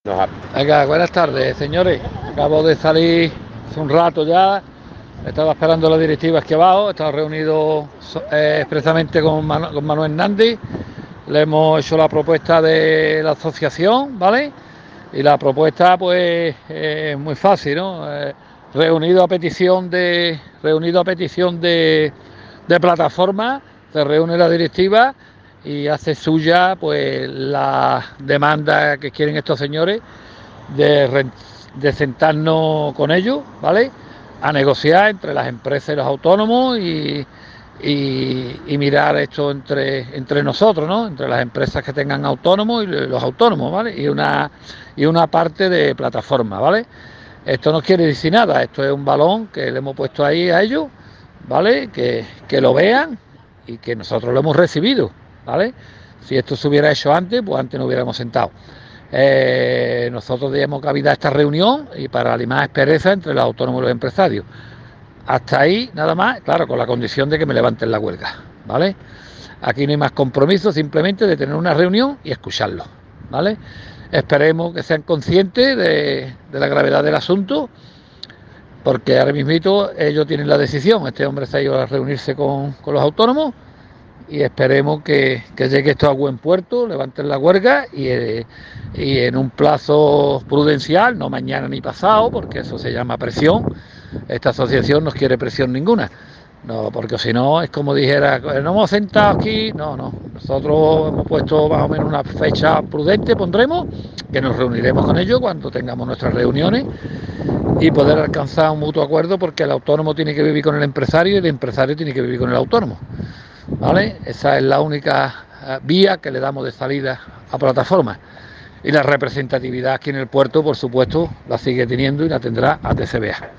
Venga, buenas tardes, señores. Acabo de salir hace un rato ya. Estaba esperando las directivas aquí abajo. Estaba reunido expresamente con Manuel Nandi. Le hemos hecho la propuesta de la asociación, ¿vale? Y la propuesta, pues, es muy fácil, ¿no? Reunido a petición de plataforma, se reúne la directiva y hace suya, pues, la demanda que quieren estos señores de sentarnos con ellos, ¿vale? A negociar entre las empresas y los autónomos y mirar esto entre nosotros, ¿no? Entre las empresas que tengan autónomos y los autónomos, ¿vale? Y una parte de plataforma, ¿vale? Esto no quiere decir nada, esto es un balón que le hemos puesto ahí a ellos, ¿vale? Que lo vean y que nosotros lo hemos recibido, ¿vale? Si esto se hubiera hecho antes, pues antes no hubiéramos sentado. Nosotros dimos cabida a esta reunión y para limar asperezas entre los autónomos y los empresarios. Hasta ahí, nada más, claro, con la condición de que me levanten la huelga, ¿vale? Aquí no hay más compromiso, simplemente de tener una reunión y escucharlo, ¿vale? Esperemos que sean conscientes de la gravedad del asunto, porque ahora mismito ellos tienen la decisión. Este hombre se ha ido a reunirse con los autónomos y esperemos que llegue esto a buen puerto, levanten la huelga y en un plazo prudencial, no mañana ni pasado, porque eso se llama presión. Esta asociación no quiere presión ninguna, no, porque si no es como dijera, no hemos sentado aquí, no, nosotros hemos puesto más o menos una fecha prudente, pondremos, que nos reuniremos con ellos cuando tengamos nuestras reuniones y poder alcanzar un mutuo acuerdo, porque el autónomo tiene que vivir con el empresario y el empresario tiene que vivir con el autónomo, ¿vale? Esa es la única vía que le damos de salida a plataformas. Y la representatividad aquí en el puerto, por supuesto, la sigue teniendo y la tendrá ATCBA.